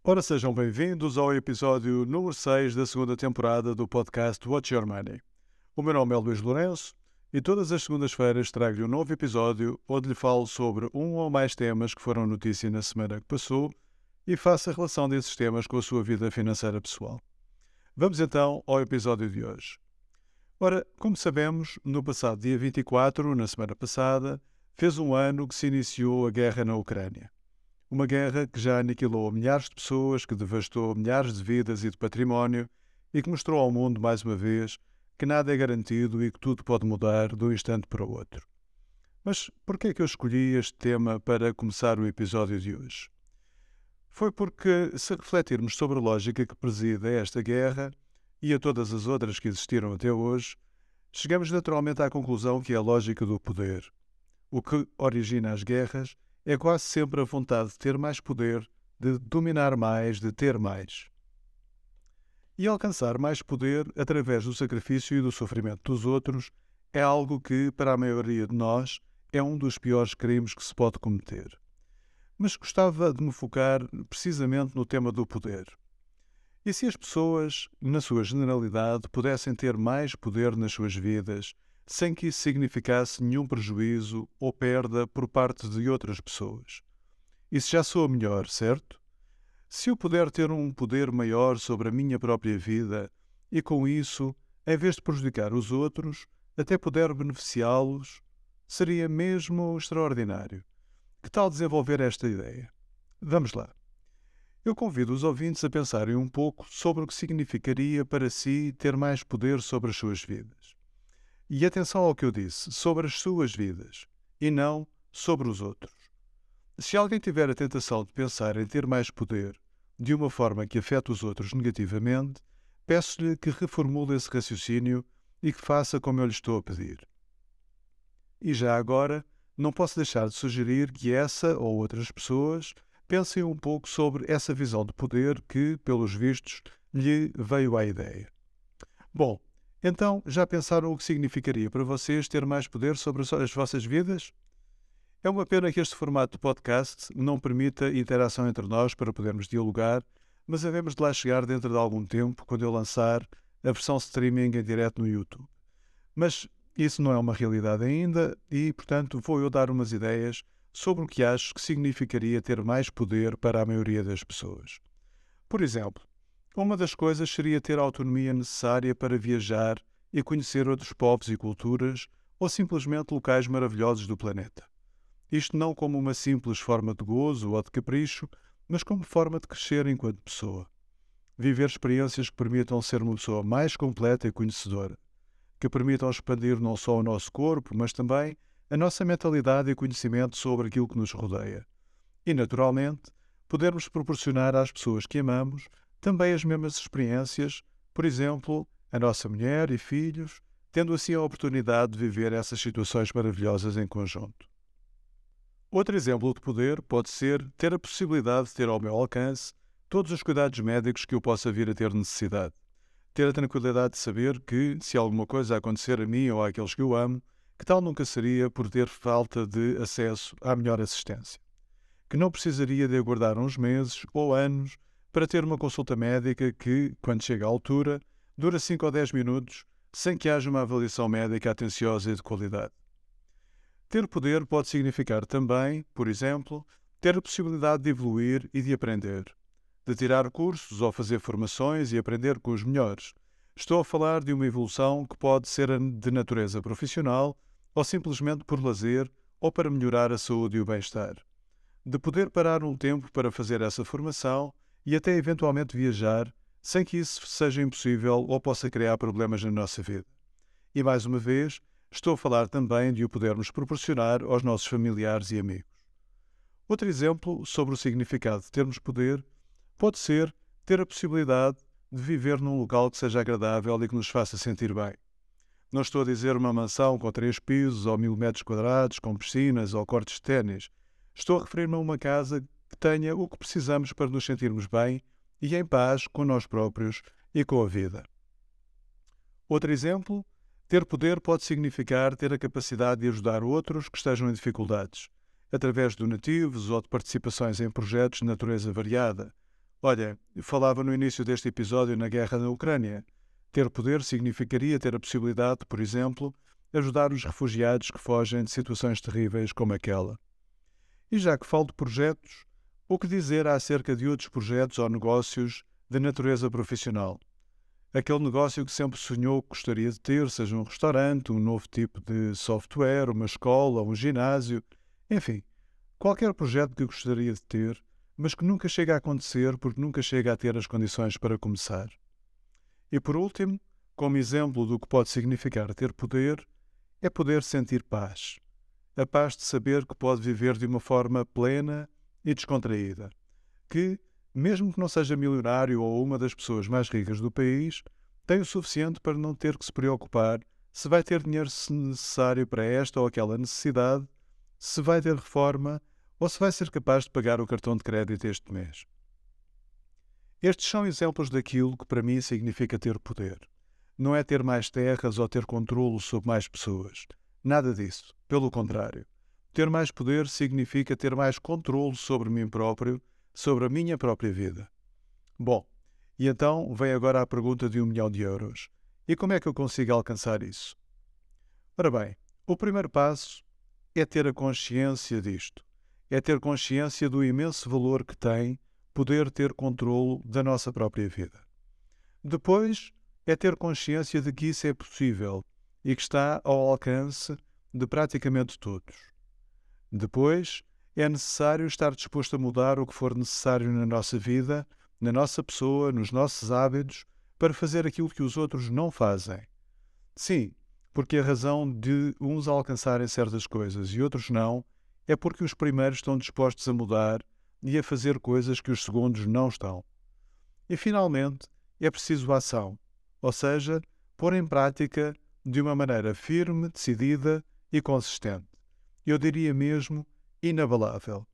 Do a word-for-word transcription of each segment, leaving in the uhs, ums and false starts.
Ora, sejam bem-vindos ao episódio número seis da segunda temporada do podcast What's Your Money? O meu nome é Luís Lourenço e todas as segundas-feiras trago-lhe um novo episódio onde lhe falo sobre um ou mais temas que foram notícia na semana que passou e faço a relação desses temas com a sua vida financeira pessoal. Vamos então ao episódio de hoje. Ora, como sabemos, no passado dia vinte e quatro, na semana passada, fez um ano que se iniciou a guerra na Ucrânia. Uma guerra que já aniquilou milhares de pessoas, que devastou milhares de vidas e de património e que mostrou ao mundo, mais uma vez, que nada é garantido e que tudo pode mudar de um instante para o outro. Mas por que é que eu escolhi este tema para começar o episódio de hoje? Foi porque, se refletirmos sobre a lógica que preside a esta guerra e a todas as outras que existiram até hoje, chegamos naturalmente à conclusão que é a lógica do poder. O que origina as guerras é quase sempre a vontade de ter mais poder, de dominar mais, de ter mais. E alcançar mais poder através do sacrifício e do sofrimento dos outros é algo que, para a maioria de nós, é um dos piores crimes que se pode cometer. Mas gostava de me focar precisamente no tema do poder. E se as pessoas, na sua generalidade, pudessem ter mais poder nas suas vidas, sem que isso significasse nenhum prejuízo ou perda por parte de outras pessoas? Isso já soa melhor, certo? Se eu puder ter um poder maior sobre a minha própria vida e, com isso, em vez de prejudicar os outros, até puder beneficiá-los, seria mesmo extraordinário. Que tal desenvolver esta ideia? Vamos lá. Eu convido os ouvintes a pensarem um pouco sobre o que significaria para si ter mais poder sobre as suas vidas. E atenção ao que eu disse, sobre as suas vidas, e não sobre os outros. Se alguém tiver a tentação de pensar em ter mais poder de uma forma que afete os outros negativamente, peço-lhe que reformule esse raciocínio e que faça como eu lhe estou a pedir. E já agora, não posso deixar de sugerir que essa ou outras pessoas pensem um pouco sobre essa visão de poder que, pelos vistos, lhe veio à ideia. Bom, então, já pensaram o que significaria para vocês ter mais poder sobre as vossas vidas? É uma pena que este formato de podcast não permita interação entre nós para podermos dialogar, mas havemos de lá chegar dentro de algum tempo, quando eu lançar a versão streaming em direto no YouTube. Mas isso não é uma realidade ainda e, portanto, vou eu dar umas ideias sobre o que acho que significaria ter mais poder para a maioria das pessoas. Por exemplo, uma das coisas seria ter a autonomia necessária para viajar e conhecer outros povos e culturas ou simplesmente locais maravilhosos do planeta. Isto não como uma simples forma de gozo ou de capricho, mas como forma de crescer enquanto pessoa. Viver experiências que permitam ser uma pessoa mais completa e conhecedora, que permitam expandir não só o nosso corpo, mas também a nossa mentalidade e conhecimento sobre aquilo que nos rodeia. E, naturalmente, podermos proporcionar às pessoas que amamos também as mesmas experiências, por exemplo, a nossa mulher e filhos, tendo assim a oportunidade de viver essas situações maravilhosas em conjunto. Outro exemplo de poder pode ser ter a possibilidade de ter ao meu alcance todos os cuidados médicos que eu possa vir a ter necessidade. Ter a tranquilidade de saber que, se alguma coisa acontecer a mim ou àqueles que eu amo, que tal nunca seria por ter falta de acesso à melhor assistência. Que não precisaria de aguardar uns meses ou anos para ter uma consulta médica que, quando chega à altura, dura cinco ou dez minutos, sem que haja uma avaliação médica atenciosa e de qualidade. Ter poder pode significar também, por exemplo, ter a possibilidade de evoluir e de aprender, de tirar cursos ou fazer formações e aprender com os melhores. Estou a falar de uma evolução que pode ser de natureza profissional ou simplesmente por lazer ou para melhorar a saúde e o bem-estar. De poder parar um tempo para fazer essa formação e até eventualmente viajar, sem que isso seja impossível ou possa criar problemas na nossa vida. E mais uma vez, estou a falar também de o podermos proporcionar aos nossos familiares e amigos. Outro exemplo sobre o significado de termos poder pode ser ter a possibilidade de viver num local que seja agradável e que nos faça sentir bem. Não estou a dizer uma mansão com três pisos ou mil metros quadrados, com piscinas ou cortes de ténis. Estou a referir-me a uma casa que tenha o que precisamos para nos sentirmos bem e em paz com nós próprios e com a vida. Outro exemplo, ter poder pode significar ter a capacidade de ajudar outros que estejam em dificuldades, através de donativos ou de participações em projetos de natureza variada, Olha, falava no início deste episódio na guerra na Ucrânia. Ter poder significaria ter a possibilidade, por exemplo, de ajudar os refugiados que fogem de situações terríveis como aquela. E já que falo de projetos, o que dizer acerca de outros projetos ou negócios de natureza profissional? Aquele negócio que sempre sonhou que gostaria de ter, seja um restaurante, um novo tipo de software, uma escola, um ginásio, enfim, qualquer projeto que gostaria de ter, mas que nunca chega a acontecer porque nunca chega a ter as condições para começar. E por último, como exemplo do que pode significar ter poder, é poder sentir paz. A paz de saber que pode viver de uma forma plena e descontraída. Que, mesmo que não seja milionário ou uma das pessoas mais ricas do país, tem o suficiente para não ter que se preocupar se vai ter dinheiro necessário para esta ou aquela necessidade, se vai ter reforma ou se vai ser capaz de pagar o cartão de crédito este mês. Estes são exemplos daquilo que para mim significa ter poder. Não é ter mais terras ou ter controlo sobre mais pessoas. Nada disso. Pelo contrário. Ter mais poder significa ter mais controlo sobre mim próprio, sobre a minha própria vida. Bom, e então vem agora a pergunta de um milhão de euros. E como é que eu consigo alcançar isso? Ora bem, o primeiro passo é ter a consciência disto. É ter consciência do imenso valor que tem poder ter controlo da nossa própria vida. Depois, é ter consciência de que isso é possível e que está ao alcance de praticamente todos. Depois, é necessário estar disposto a mudar o que for necessário na nossa vida, na nossa pessoa, nos nossos hábitos, para fazer aquilo que os outros não fazem. Sim, porque a razão de uns alcançarem certas coisas e outros não é porque os primeiros estão dispostos a mudar e a fazer coisas que os segundos não estão. E, finalmente, é preciso ação, ou seja, pôr em prática de uma maneira firme, decidida e consistente. Eu diria mesmo inabalável.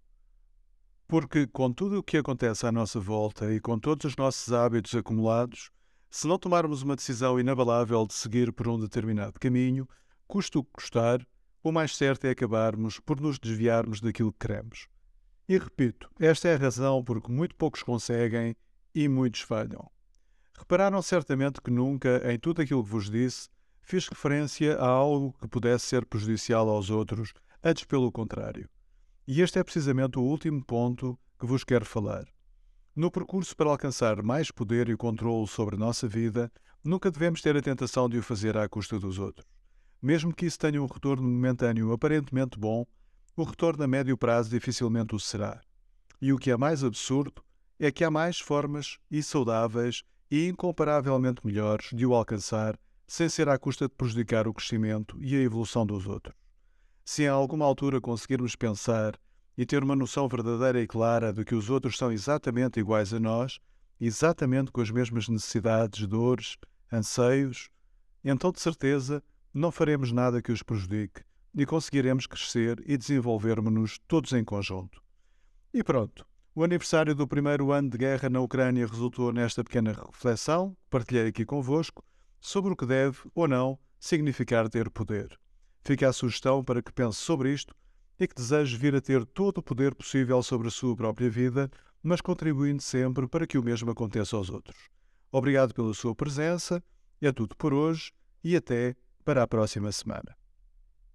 Porque, com tudo o que acontece à nossa volta e com todos os nossos hábitos acumulados, se não tomarmos uma decisão inabalável de seguir por um determinado caminho, custe o que custar, o mais certo é acabarmos por nos desviarmos daquilo que queremos. E repito, esta é a razão por que muito poucos conseguem e muitos falham. Repararam certamente que nunca, em tudo aquilo que vos disse, fiz referência a algo que pudesse ser prejudicial aos outros, antes pelo contrário. E este é precisamente o último ponto que vos quero falar. No percurso para alcançar mais poder e controle sobre a nossa vida, nunca devemos ter a tentação de o fazer à custa dos outros. Mesmo que isso tenha um retorno momentâneo aparentemente bom, o retorno a médio prazo dificilmente o será. E o que é mais absurdo é que há mais formas e saudáveis e incomparavelmente melhores de o alcançar sem ser à custa de prejudicar o crescimento e a evolução dos outros. Se em alguma altura conseguirmos pensar e ter uma noção verdadeira e clara de que os outros são exatamente iguais a nós, exatamente com as mesmas necessidades, dores, anseios, então de certeza não faremos nada que os prejudique e conseguiremos crescer e desenvolvermos-nos todos em conjunto. E pronto, o aniversário do primeiro ano de guerra na Ucrânia resultou nesta pequena reflexão que partilhei aqui convosco sobre o que deve ou não significar ter poder. Fica a sugestão para que pense sobre isto e que deseje vir a ter todo o poder possível sobre a sua própria vida, mas contribuindo sempre para que o mesmo aconteça aos outros. Obrigado pela sua presença, é tudo por hoje e até para a próxima semana.